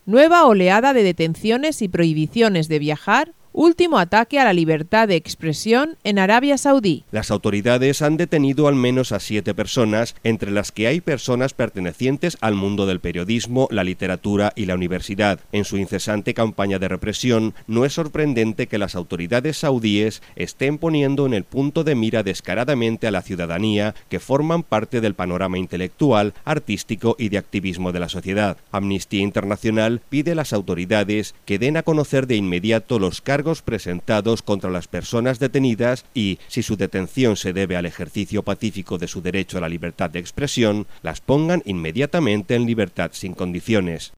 Nueva oleada de detenciones y prohibiciones de viajar. Último ataque a la libertad de expresión en Arabia Saudí. Las autoridades han detenido al menos a 7 personas, entre las que hay personas pertenecientes al mundo del periodismo, la literatura y la universidad. En su incesante campaña de represión, no es sorprendente que las autoridades saudíes estén poniendo en el punto de mira descaradamente a la ciudadanía que forman parte del panorama intelectual, artístico y de activismo de la sociedad. Amnistía Internacional pide a las autoridades que den a conocer de inmediato los cargos presentados contra las personas detenidas y, si su detención se debe al ejercicio pacífico de su derecho a la libertad de expresión, las pongan inmediatamente en libertad sin condiciones.